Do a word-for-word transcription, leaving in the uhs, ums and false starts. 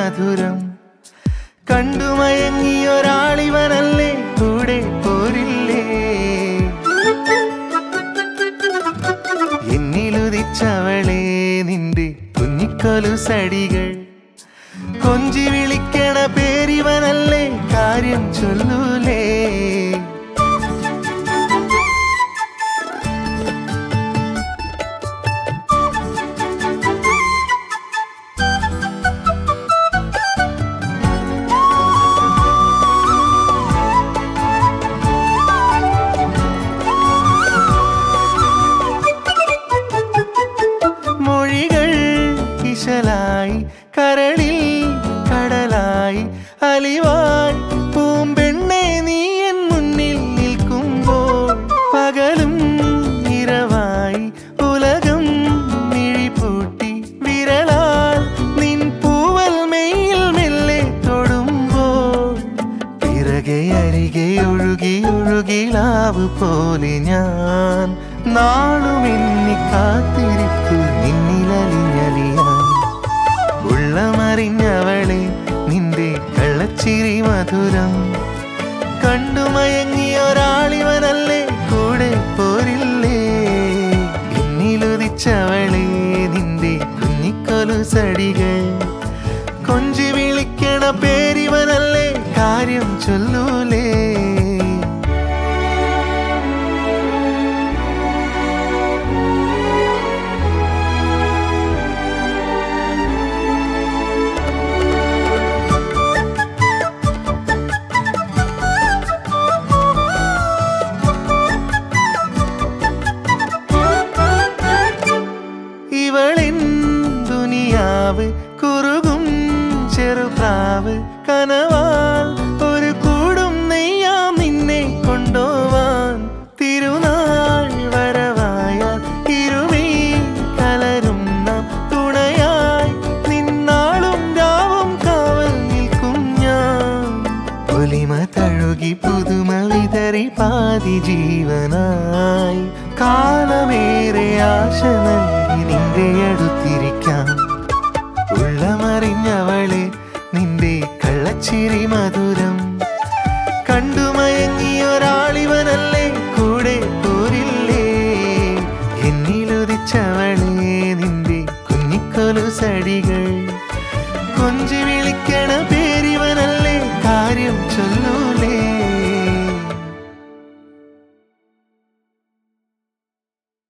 മധുരം കണ്ടുമയങ്ങിയൊരാളിവനല്ലേ കൂടെ പോരില്ലേ എന്നിലുദിച്ചവളെ നിന്റെ കുഞ്ഞിക്കൊലുസടികൾ കൊഞ്ചി വിളിക്കണ പേരിവനല്ലേ കാര്യം ചൊല്ലൂലേ മൊഴികൾ കിശലായി കരളിൽ കടലായി അലിവായി പൂമ്പെണ്ണെ നീ എൻ മുന്നിൽ നിൽക്കുമ്പോൾ പകലും ഇരവായി ഉലകം മിഴിപൂട്ടി വിരലാൽ നിൻ പൂവൽ മെയിൽ മെല്ലെ തൊടുമ്പോൾ പിറകെ അരികെ ഒഴുകി ഒഴുകിലാവ് പോലെ ഞാൻ നാളുമെന്നി കാത്തിരിപ്പു നിന്നിലലിഞ്ഞലിയാൻ ഉള്ളമറിഞ്ഞവളെ നിന്റെ കള്ളച്ചിരി മധുരം കണ്ടുമയങ്ങിയൊരാളിവനല്ലേ കൂടെ പോരില്ലേ എന്നിലുദിച്ചവളെ നിന്റെ കുഞ്ഞിക്കൊലുസടികൾ കൊഞ്ചി വിളിക്കണ പേരിവനല്ലേ കാര്യം ചൊല്ലൂലേ ഇവളിൻ ദുനിയാവ് കുറുകും ചെറുപ്രാവ് കനവാൽ ഒരു കൂടും നെയ്യാം നിന്നെ കൊണ്ടോവാൻ തിരുനാൾ വരവായാൽ ഇരുമീ കലരും നാം തുണയായി നിന്നാളും രാവും കാവൽ നിൽക്കും ഞാൻ ഒലിമ തഴുകി പുതുമ വിതറി പാതി ജീവനായി കാലമേറെ ആശ നൽകി നിന്റെ അടുത്തിരിക്കാം ഉള്ളമറിഞ്ഞവളെ നിന്റെ കള്ളച്ചിരി മധുരം കണ്ടുമയങ്ങിയൊരാളിവനല്ലേ കൂടെ പോരില്ലേ എന്നിലുദിച്ചവളെ നിന്റെ കുഞ്ഞിക്കൊലുസടികൾ കൊഞ്ചി വിളിക്കണ പേരിവനല്ലേ കാര്യം ചൊല്ലു